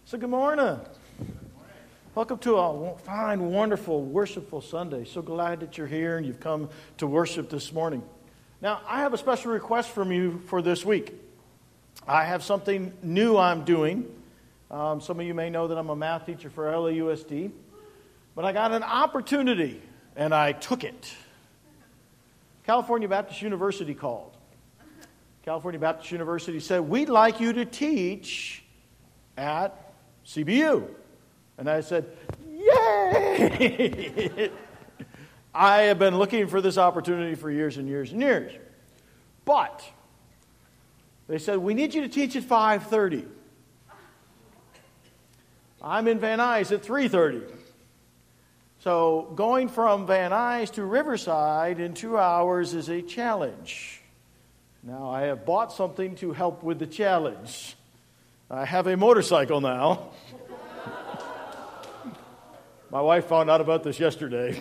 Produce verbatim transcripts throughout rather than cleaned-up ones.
So good morning. Welcome to a fine, wonderful, worshipful Sunday. So glad that you're here and you've come to worship this morning. Now, I have a special request from you for this week. I have something new I'm doing. Um, some of you may know that I'm a math teacher for L A U S D. But I got an opportunity, and I took it. California Baptist University called. California Baptist University said, we'd like you to teach at C B U. And I said, yay! I have been looking for this opportunity for years and years and years. But they said, we need you to teach at five thirty. I'm in Van Nuys at three thirty. So going from Van Nuys to Riverside in two hours is a challenge. Now, I have bought something to help with the challenge. I have a motorcycle now. My wife found out about this yesterday.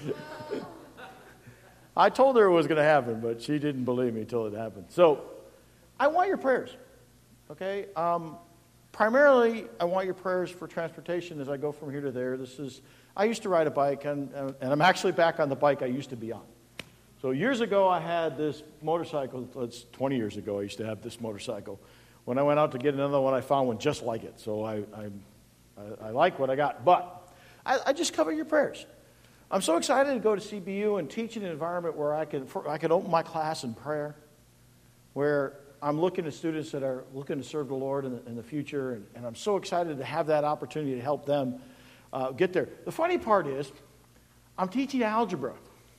I told her it was going to happen, but she didn't believe me until it happened. So, I want your prayers, okay? Um, primarily, I want your prayers for transportation as I go from here to there. This is, I used to ride a bike, and, and I'm actually back on the bike I used to be on. So years ago, I had this motorcycle. It's twenty years ago, I used to have this motorcycle. When I went out to get another one, I found one just like it. So I, I, I, I like what I got. But I, I just cover your prayers. I'm so excited to go to C B U and teach in an environment where I can I can open my class in prayer, where I'm looking at students that are looking to serve the Lord in the, in the future, and, and I'm so excited to have that opportunity to help them uh, get there. The funny part is, I'm teaching algebra.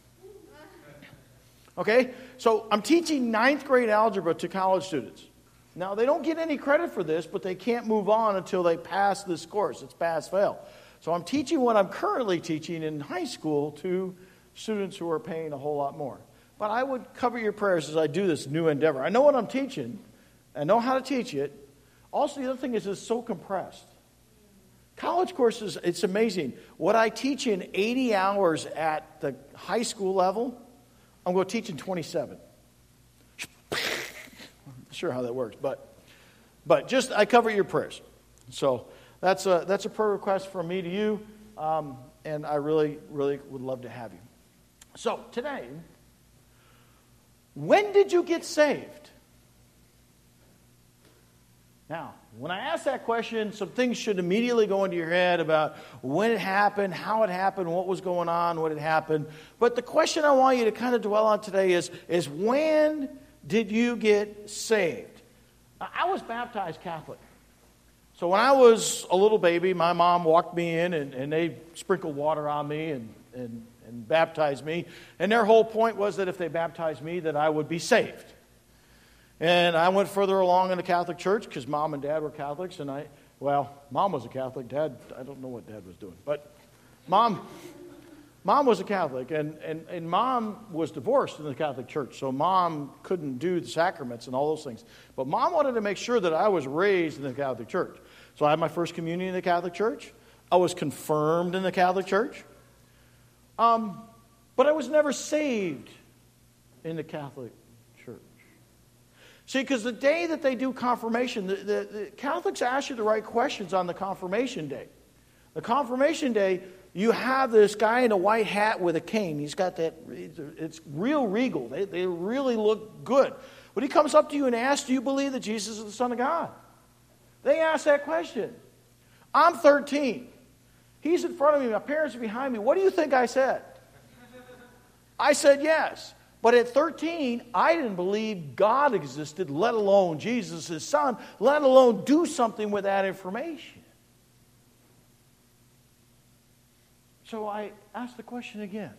Okay, so I'm teaching ninth grade algebra to college students. Now, they don't get any credit for this, but they can't move on until they pass this course. It's pass-fail. So I'm teaching what I'm currently teaching in high school to students who are paying a whole lot more. But I would cover your prayers as I do this new endeavor. I know what I'm teaching. I know how to teach it. Also, the other thing is it's so compressed. College courses, it's amazing. What I teach in eighty hours at the high school level, I'm going to teach in twenty-seven. Sure how that works, but but just I cover your prayers. So that's a that's a prayer request from me to you, um, and I really really would love to have you. So today, when did you get saved? Now, when I ask that question, some things should immediately go into your head about when it happened, how it happened, what was going on, what had happened. But the question I want you to kind of dwell on today is is when did you get saved? I was baptized Catholic. So when I was a little baby, my mom walked me in and, and they sprinkled water on me and, and, and baptized me. And their whole point was that if they baptized me, that I would be saved. And I went further along in the Catholic Church because mom and dad were Catholics. And I, well, mom was a Catholic. Dad, I don't know what dad was doing. But mom... Mom was a Catholic, and, and, and Mom was divorced in the Catholic Church, so Mom couldn't do the sacraments and all those things. But Mom wanted to make sure that I was raised in the Catholic Church. So I had my first communion in the Catholic Church. I was confirmed in the Catholic Church. Um, but I was never saved in the Catholic Church. See, because the day that they do confirmation, the, the, the Catholics ask you the right questions on the confirmation day. The confirmation day, you have this guy in a white hat with a cane. He's got that, it's real regal. They, they really look good. But he comes up to you and asks, do you believe that Jesus is the Son of God? They ask that question. I'm thirteen. He's in front of me. My parents are behind me. What do you think I said? I said yes. But at thirteen, I didn't believe God existed, let alone Jesus, his Son, let alone do something with that information. So I asked the question again.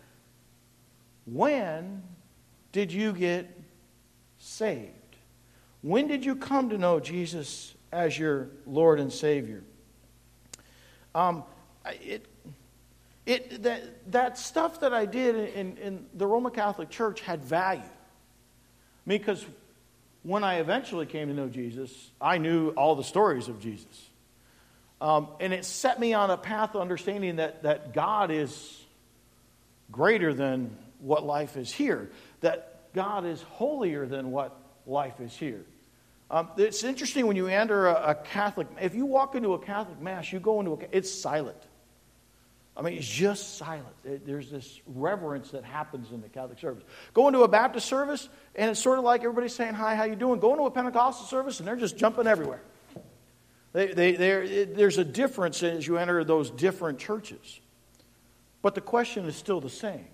When did you get saved? When did you come to know Jesus as your Lord and Savior? Um, it, it, that, that stuff that I did in, in the Roman Catholic Church had value. Because when I eventually came to know Jesus, I knew all the stories of Jesus. Um, and it set me on a path of understanding that, that God is greater than what life is here. That God is holier than what life is here. Um, it's interesting when you enter a, a Catholic, if you walk into a Catholic Mass, you go into a, it's silent. I mean, it's just silent. It, there's this reverence that happens in the Catholic service. Go into a Baptist service, and it's sort of like everybody's saying, hi, how you doing? Go into a Pentecostal service, and they're just jumping everywhere. They, they, there's a difference as you enter those different churches. But the question is still the same.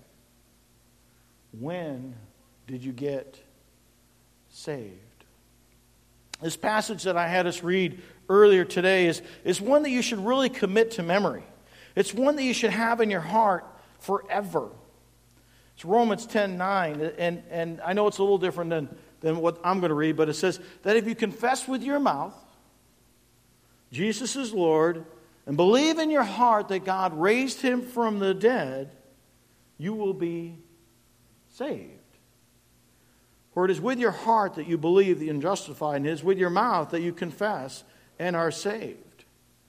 When did you get saved? This passage that I had us read earlier today is, is one that you should really commit to memory. It's one that you should have in your heart forever. It's Romans ten nine, and, and I know it's a little different than, than what I'm going to read, but it says that if you confess with your mouth Jesus is Lord, and believe in your heart that God raised him from the dead, you will be saved. For it is with your heart that you believe that you are justified, and it is with your mouth that you confess and are saved.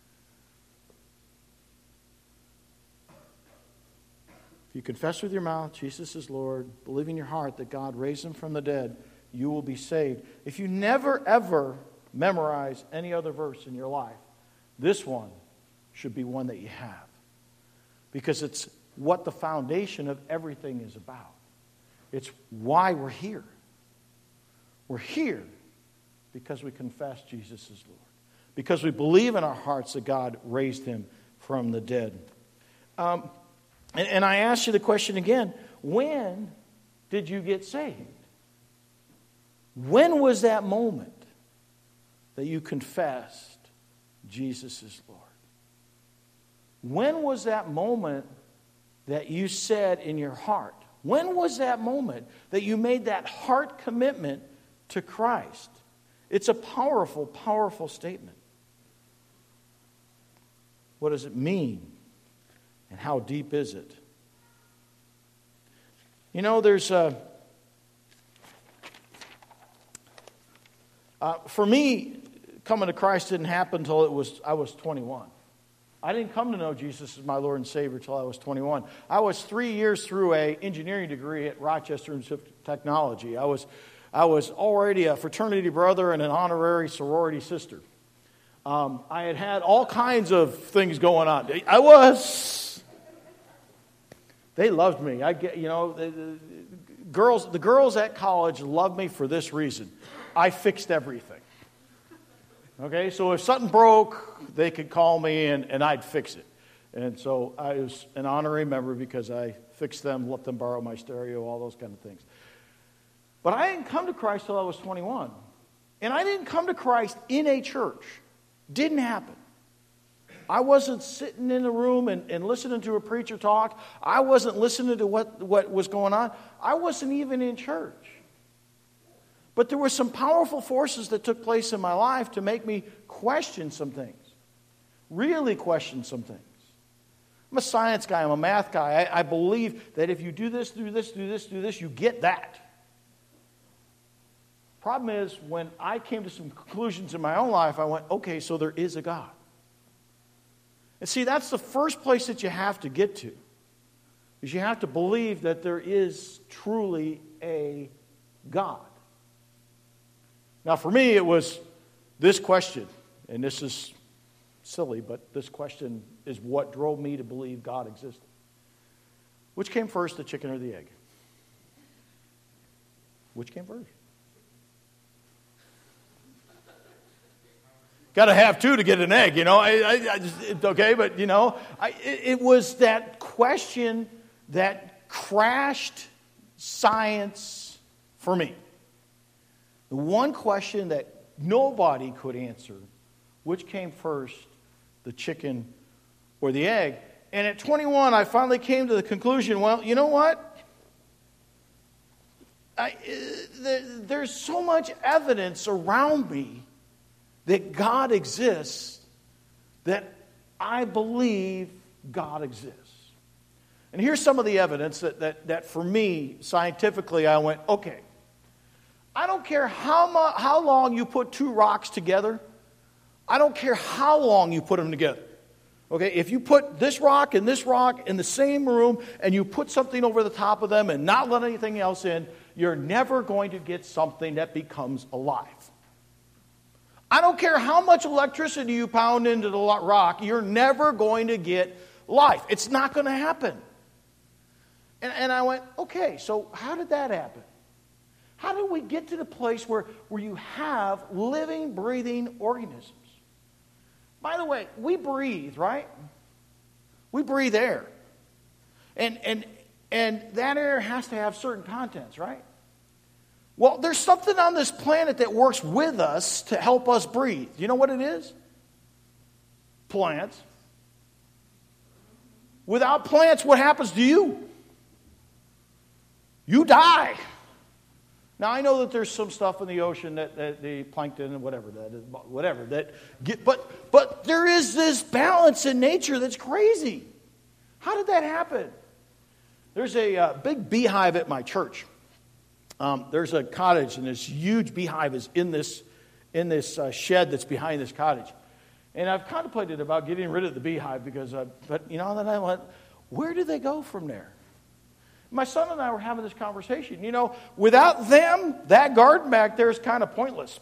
If you confess with your mouth Jesus is Lord, believe in your heart that God raised him from the dead, you will be saved. If you never ever memorize any other verse in your life, this one should be one that you have. Because it's what the foundation of everything is about. It's why we're here. We're here because we confess Jesus is Lord. Because we believe in our hearts that God raised him from the dead. Um, and, and I ask you the question again, when did you get saved? When was that moment that you confessed Jesus is Lord? When was that moment that you said in your heart? When was that moment that you made that heart commitment to Christ? It's a powerful, powerful statement. What does it mean? And how deep is it? You know, there's a... Uh, for me, coming to Christ didn't happen until it was I was twenty-one. I didn't come to know Jesus as my Lord and Savior until I was twenty-one. I was three years through an engineering degree at Rochester Institute of Technology. I was, I was already a fraternity brother and an honorary sorority sister. Um, I had had all kinds of things going on. I was. They loved me. I get, you know, the, the girls. The girls at college loved me for this reason. I fixed everything. Okay, so if something broke, they could call me and, and I'd fix it. And so I was an honorary member because I fixed them, let them borrow my stereo, all those kind of things. But I didn't come to Christ till I was twenty-one. And I didn't come to Christ in a church. Didn't happen. I wasn't sitting in a room and, and listening to a preacher talk. I wasn't listening to what, what was going on. I wasn't even in church. But there were some powerful forces that took place in my life to make me question some things. Really question some things. I'm a science guy. I'm a math guy. I, I believe that if you do this, do this, do this, do this, you get that. Problem is, when I came to some conclusions in my own life, I went, okay, so there is a God. And see, that's the first place that you have to get to. Is you have to believe that there is truly a God. Now, for me, it was this question, and this is silly, but this question is what drove me to believe God existed. Which came first, the chicken or the egg? Which came first? Got to have two to get an egg, you know. I, I, I just, okay, but, you know, I, it, it was that question that crashed science for me. The one question that nobody could answer, which came first, the chicken or the egg? And at twenty-one, I finally came to the conclusion, well, you know what? I, there, there's so much evidence around me that God exists that I believe God exists. And here's some of the evidence that, that, that for me, scientifically, I went, okay, I don't care how, mu- how long you put two rocks together. I don't care how long you put them together. Okay, if you put this rock and this rock in the same room and you put something over the top of them and not let anything else in, you're never going to get something that becomes alive. I don't care how much electricity you pound into the rock, you're never going to get life. It's not going to happen. And, and I went, okay, so how did that happen? How did we get to the place where, where you have living, breathing organisms? By the way, we breathe, right? We breathe air. And, and, and that air has to have certain contents, right? Well, there's something on this planet that works with us to help us breathe. You know what it is? Plants. Without plants, what happens to you? You die. Now, I know that there's some stuff in the ocean that, that the plankton and whatever that is, whatever that get, but but there is this balance in nature that's crazy. How did that happen? There's a uh, big beehive at my church. Um, there's a cottage, and this huge beehive is in this in this uh, shed that's behind this cottage. And I've contemplated about getting rid of the beehive because, uh, but you know, then I went, where do they go from there? My son and I were having this conversation. You know, without them, that garden back there is kind of pointless.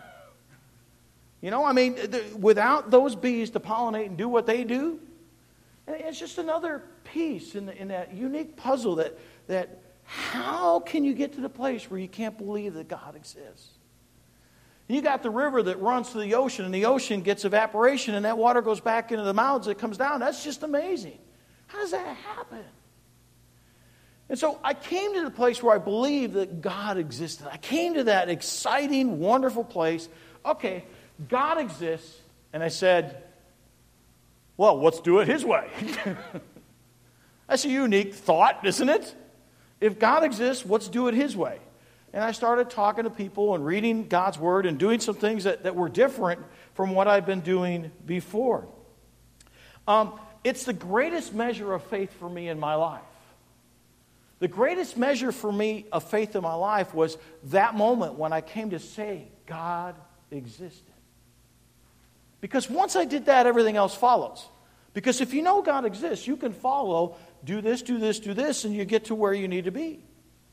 You know, I mean, the, without those bees to pollinate and do what they do, it's just another piece in, the, in that unique puzzle that, that how can you get to the place where you can't believe that God exists? You got the river that runs to the ocean, and the ocean gets evaporation, and that water goes back into the mountains. It comes down. That's just amazing. How does that happen? And so I came to the place where I believed that God existed. I came to that exciting, wonderful place. Okay, God exists. And I said, well, let's do it His way. That's a unique thought, isn't it? If God exists, let's do it His way. And I started talking to people and reading God's Word and doing some things that, that were different from what I've been doing before. Um, it's the greatest measure of faith for me in my life. The greatest measure for me of faith in my life was that moment when I came to say God existed. Because once I did that, everything else follows. Because if you know God exists, you can follow, do this, do this, do this, and you get to where you need to be.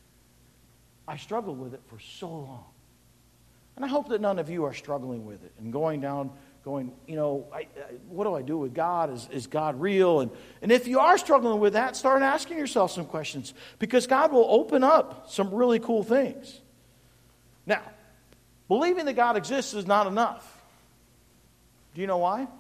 I struggled with it for so long. And I hope that none of you are struggling with it and going down, going, you know, I, I, what do I do with God? Is, is God real? And, and if you are struggling with that, start asking yourself some questions, because God will open up some really cool things. Now, believing that God exists is not enough. Do you know why?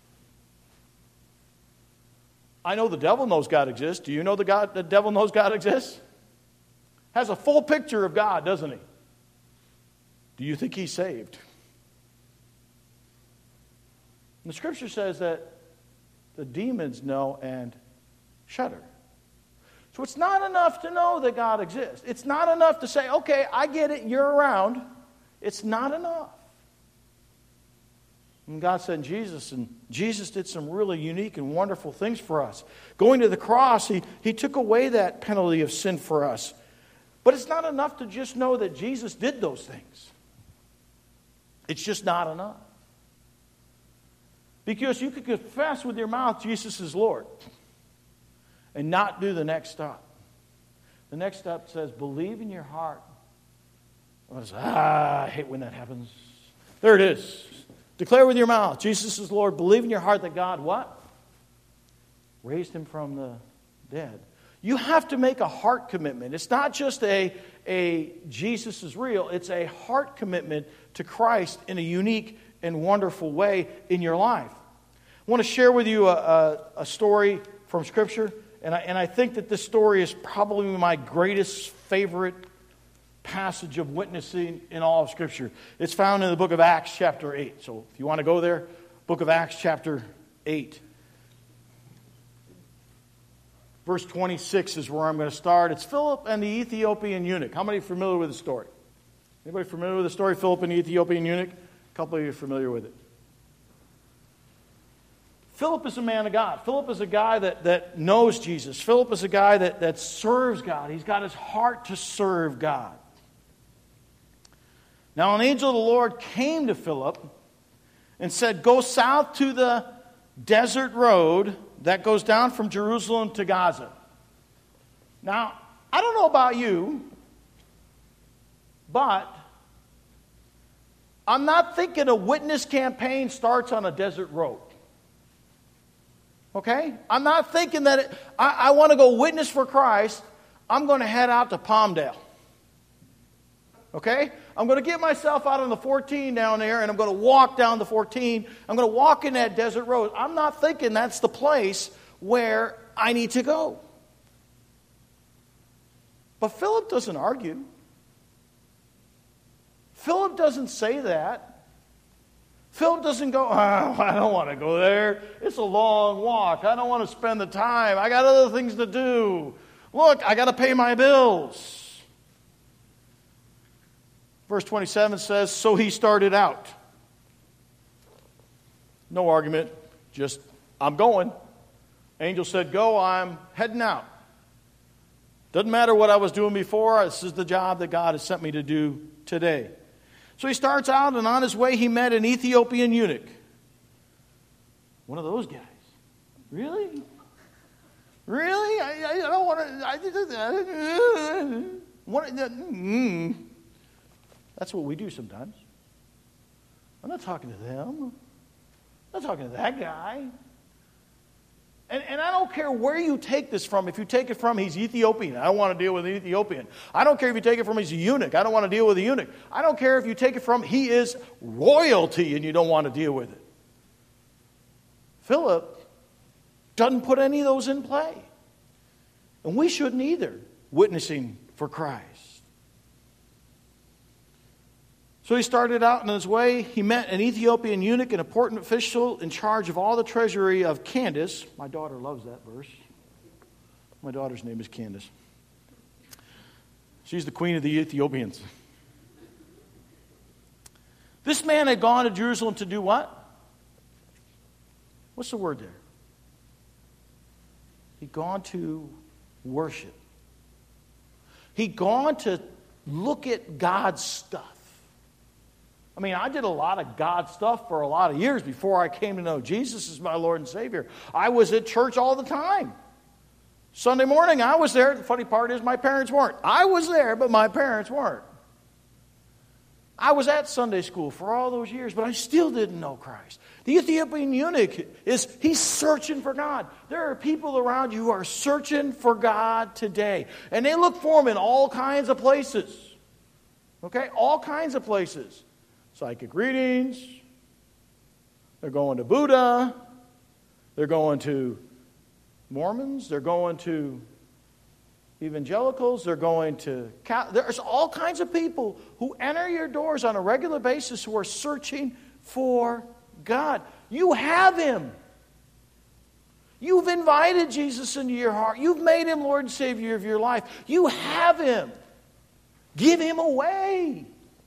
I know the devil knows God exists. Do you know the God the devil knows God exists? Has a full picture of God, doesn't he? Do you think he's saved? And the scripture says that the demons know and shudder. So it's not enough to know that God exists. It's not enough to say, okay, I get it, you're around. It's not enough. And God sent Jesus, and Jesus did some really unique and wonderful things for us. Going to the cross, he, he took away that penalty of sin for us. But it's not enough to just know that Jesus did those things. It's just not enough. Because you could confess with your mouth Jesus is Lord and not do the next step. The next step says, believe in your heart. Ah, I hate when that happens. There it is. Declare with your mouth, Jesus is Lord. Believe in your heart that God, what? Raised him from the dead. You have to make a heart commitment. It's not just a, a Jesus is real. It's a heart commitment to Christ in a unique and wonderful way in your life. I want to share with you a, a, a story from Scripture. And I, and I think that this story is probably my greatest favorite passage of witnessing in all of Scripture. It's found in the book of Acts chapter eight. So if you want to go there, book of Acts chapter eight. Verse twenty-six is where I'm going to start. It's Philip and the Ethiopian eunuch. How many are familiar with the story? Anybody familiar with the story, Philip and the Ethiopian eunuch? A couple of you are familiar with it. Philip is a man of God. Philip is a guy that, that knows Jesus. Philip is a guy that, that serves God. He's got his heart to serve God. Now an angel of the Lord came to Philip and said, go south to the desert road that goes down from Jerusalem to Gaza. Now, I don't know about you, but I'm not thinking a witness campaign starts on a desert road. Okay? I'm not thinking that it, I, I want to go witness for Christ. I'm going to head out to Palmdale. Okay? I'm going to get myself out on the fourteen down there, and I'm going to walk down the fourteen. I'm going to walk in that desert road. I'm not thinking that's the place where I need to go. But Philip doesn't argue. Philip doesn't say that. Philip doesn't go, oh, I don't want to go there. It's a long walk. I don't want to spend the time. I got other things to do. Look, I got to pay my bills. Verse twenty-seven says, so he started out. No argument, just, I'm going. Angel said, go, I'm heading out. Doesn't matter what I was doing before. This is the job that God has sent me to do today. So he starts out, and on his way he met an Ethiopian eunuch. One of those guys. Really? Really? I, I don't want to... I, what, mm. That's what we do sometimes. I'm not talking to them. I'm not talking to that guy. And, and I don't care where you take this from. If you take it from he's Ethiopian, I don't want to deal with an Ethiopian. I don't care if you take it from he's a eunuch. I don't want to deal with a eunuch. I don't care if you take it from he is royalty and you don't want to deal with it. Philip doesn't put any of those in play. And we shouldn't either, witnessing for Christ. So he started out on his way. He met an Ethiopian eunuch, an important official in charge of all the treasury of Candace. My daughter loves that verse. My daughter's name is Candace. She's the queen of the Ethiopians. This man had gone to Jerusalem to do what? What's the word there? He'd gone to worship. He'd gone to look at God's stuff. I mean, I did a lot of God stuff for a lot of years before I came to know Jesus as my Lord and Savior. I was at church all the time. Sunday morning, I was there. The funny part is my parents weren't. I was there, but my parents weren't. I was at Sunday school for all those years, but I still didn't know Christ. The Ethiopian eunuch is, he's searching for God. There are people around you who are searching for God today. And they look for him in all kinds of places. Okay? All kinds of places. Psychic readings. They're going to Buddha. They're going to Mormons. They're going to evangelicals. They're going to... There's all kinds of people who enter your doors on a regular basis who are searching for God. You have him. You've invited Jesus into your heart. You've made him Lord and Savior of your life. You have him. Give him away.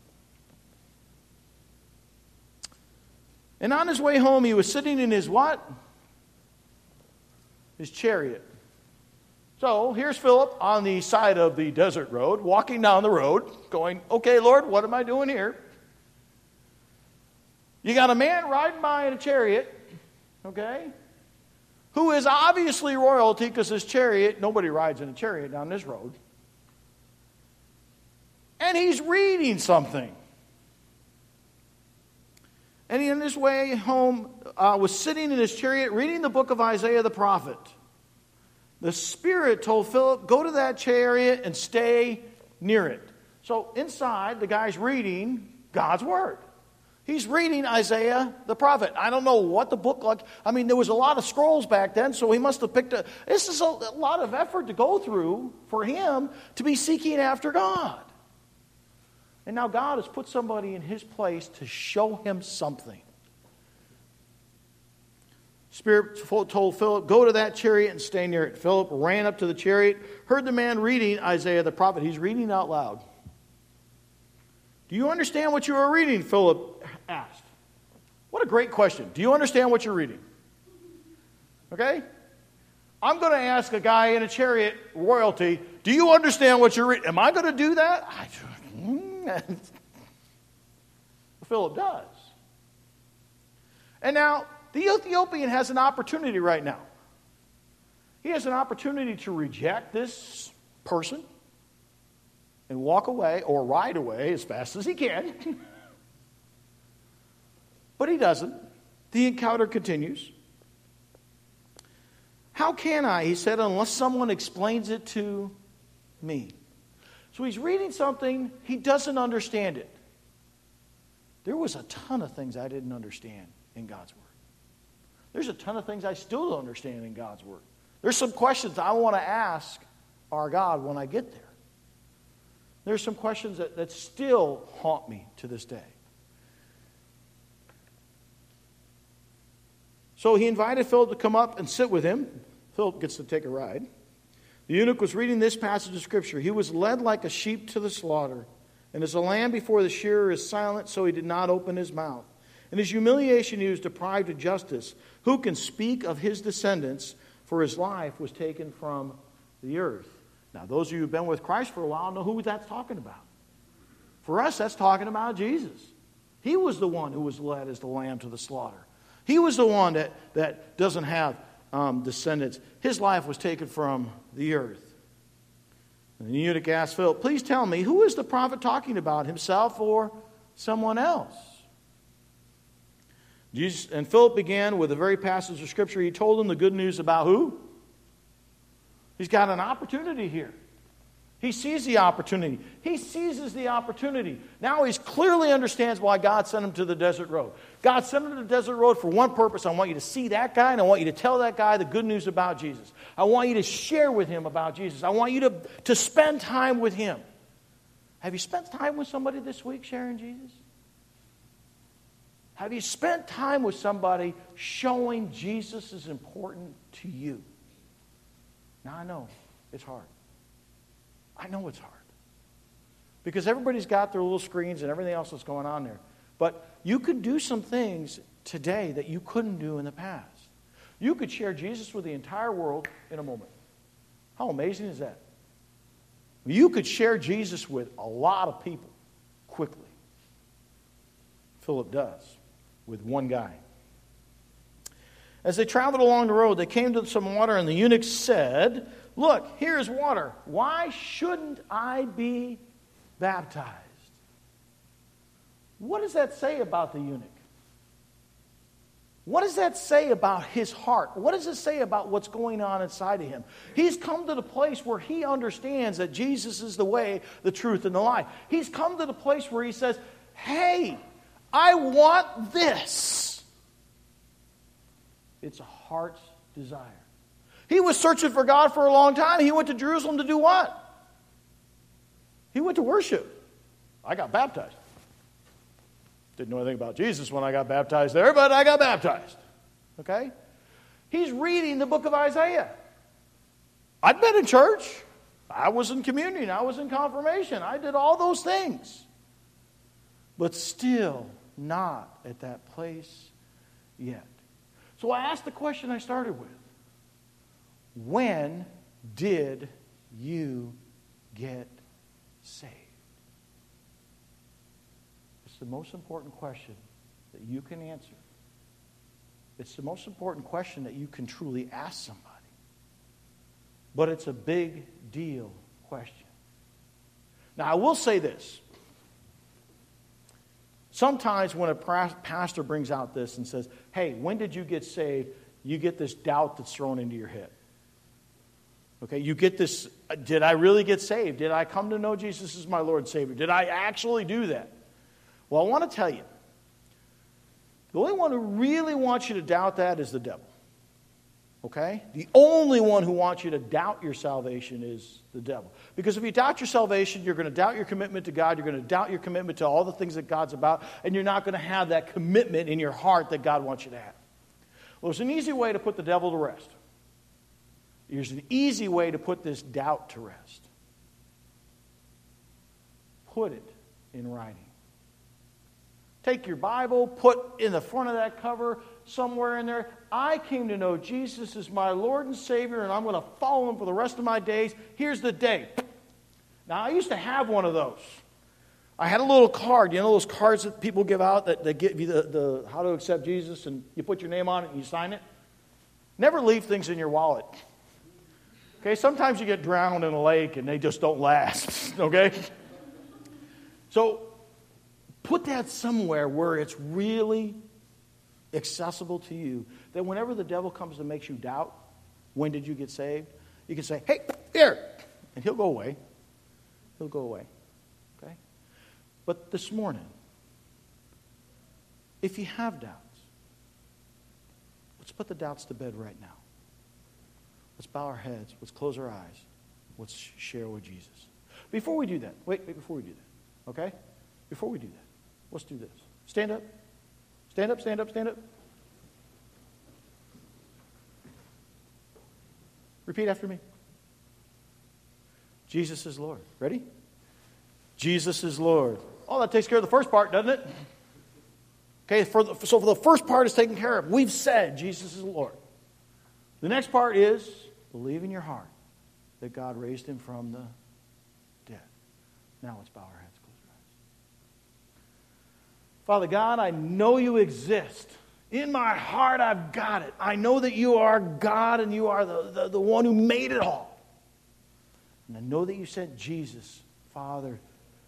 And on his way home, he was sitting in his what? His chariot. So here's Philip on the side of the desert road, walking down the road, going, okay, Lord, what am I doing here? You got a man riding by in a chariot, okay, who is obviously royalty because his chariot, nobody rides in a chariot down this road. And he's reading something. And he, on his way home, uh, was sitting in his chariot reading the book of Isaiah the prophet. The Spirit told Philip, go to that chariot and stay near it. So inside, the guy's reading God's Word. He's reading Isaiah the prophet. I don't know what the book like. I mean, there was a lot of scrolls back then, so he must have picked a... This is a, a lot of effort to go through for him to be seeking after God. And now God has put somebody in his place to show him something. Spirit told Philip, go to that chariot and stay near it. Philip ran up to the chariot, heard the man reading Isaiah the prophet. He's reading out loud. Do you understand what you are reading? Philip asked. What a great question. Do you understand what you're reading? Okay? I'm going to ask a guy in a chariot, royalty, do you understand what you're reading? Am I going to do that? I Philip does. And now, the Ethiopian has an opportunity right now. He has an opportunity to reject this person and walk away or ride away as fast as he can. But he doesn't. The encounter continues. How can I, he said, unless someone explains it to me? So he's reading something, he doesn't understand it. There was a ton of things I didn't understand in God's Word. There's a ton of things I still don't understand in God's Word. There's some questions I want to ask our God when I get there. There's some questions that, that still haunt me to this day. So he invited Philip to come up and sit with him. Philip gets to take a ride. The eunuch was reading this passage of Scripture. He was led like a sheep to the slaughter, and as a lamb before the shearer is silent, so he did not open his mouth. In his humiliation he was deprived of justice. Who can speak of his descendants? For his life was taken from the earth. Now, those of you who've been with Christ for a while know who that's talking about. For us, that's talking about Jesus. He was the one who was led as the lamb to the slaughter. He was the one that, that doesn't have um, descendants. His life was taken from the earth. And the eunuch asked Philip, please tell me, who is the prophet talking about, himself or someone else? Jesus, and Philip began with the very passage of Scripture. He told him the good news about who? He's got an opportunity here. He sees the opportunity. He seizes the opportunity. Now he clearly understands why God sent him to the desert road. God sent him to the desert road for one purpose. I want you to see that guy, and I want you to tell that guy the good news about Jesus. I want you to share with him about Jesus. I want you to, to spend time with him. Have you spent time with somebody this week sharing Jesus? Have you spent time with somebody showing Jesus is important to you? Now, I know it's hard. I know it's hard. Because everybody's got their little screens and everything else that's going on there. But you could do some things today that you couldn't do in the past. You could share Jesus with the entire world in a moment. How amazing is that? You could share Jesus with a lot of people quickly. Philip does with one guy. As they traveled along the road, they came to some water, and the eunuch said, look, here is water. Why shouldn't I be baptized? What does that say about the eunuch? What does that say about his heart? What does it say about what's going on inside of him? He's come to the place where he understands that Jesus is the way, the truth, and the life. He's come to the place where he says, hey, I want this. It's a heart's desire. He was searching for God for a long time. He went to Jerusalem to do what? He went to worship. I got baptized. Didn't know anything about Jesus when I got baptized there, but I got baptized. Okay? He's reading the book of Isaiah. I'd been in church. I was in communion. I was in confirmation. I did all those things. But still not at that place yet. So I asked the question I started with. When did you get saved? It's the most important question that you can answer. It's the most important question that you can truly ask somebody. But it's a big deal question. Now, I will say this. Sometimes when a pastor brings out this and says, hey, when did you get saved? You get this doubt that's thrown into your head. Okay, you get this, did I really get saved? Did I come to know Jesus as my Lord and Savior? Did I actually do that? Well, I want to tell you, the only one who really wants you to doubt that is the devil. Okay? The only one who wants you to doubt your salvation is the devil. Because if you doubt your salvation, you're going to doubt your commitment to God, you're going to doubt your commitment to all the things that God's about, and you're not going to have that commitment in your heart that God wants you to have. Well, there's an easy way to put the devil to rest. There's an easy way to put this doubt to rest. Put it in writing. Take your Bible, put in the front of that cover, somewhere in there, I came to know Jesus as my Lord and Savior, and I'm going to follow Him for the rest of my days. Here's the date. Now, I used to have one of those. I had a little card, you know those cards that people give out that, that give you the, the how to accept Jesus, and you put your name on it and you sign it? Never leave things in your wallet. Okay, sometimes you get drowned in a lake and they just don't last, okay? So, put that somewhere where it's really accessible to you, that whenever the devil comes and makes you doubt, when did you get saved? You can say, hey, here, and he'll go away. He'll go away. Okay? But this morning, if you have doubts, let's put the doubts to bed right now. Let's bow our heads. Let's close our eyes. Let's share with Jesus. Before we do that, wait, wait, before we do that, okay? Before we do that, let's do this. Stand up. Stand up, stand up, stand up. Repeat after me. Jesus is Lord. Ready? Jesus is Lord. Oh, that takes care of the first part, doesn't it? Okay, for the, so for the first part is taken care of. We've said Jesus is Lord. The next part is believe in your heart that God raised him from the dead. Now let's bow our heads, close our eyes. Father God, I know you exist. In my heart, I've got it. I know that you are God and you are the, the, the one who made it all. And I know that you sent Jesus, Father,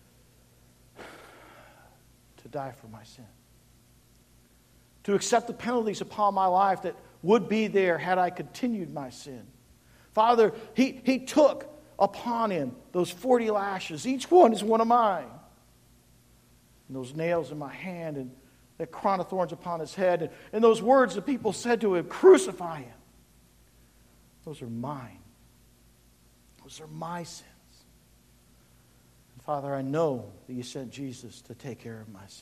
to die for my sin. To accept the penalties upon my life that would be there had I continued my sin. Father, he, he took upon him those forty lashes. Each one is one of mine. And those nails in my hand and that crown of thorns upon his head. And, and those words that people said to him, crucify him. Those are mine. Those are my sins. And Father, I know that you sent Jesus to take care of my sins.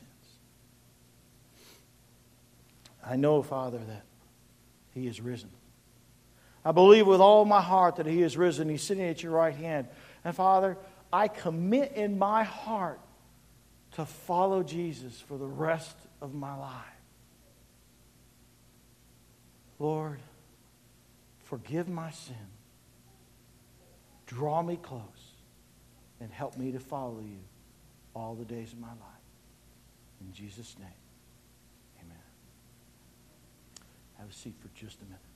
I know, Father, that he is risen. I believe with all my heart that he is risen. He's sitting at your right hand. And Father, I commit in my heart to follow Jesus for the rest of my life. Lord, forgive my sin. Draw me close and help me to follow you all the days of my life. In Jesus' name, amen. Have a seat for just a minute.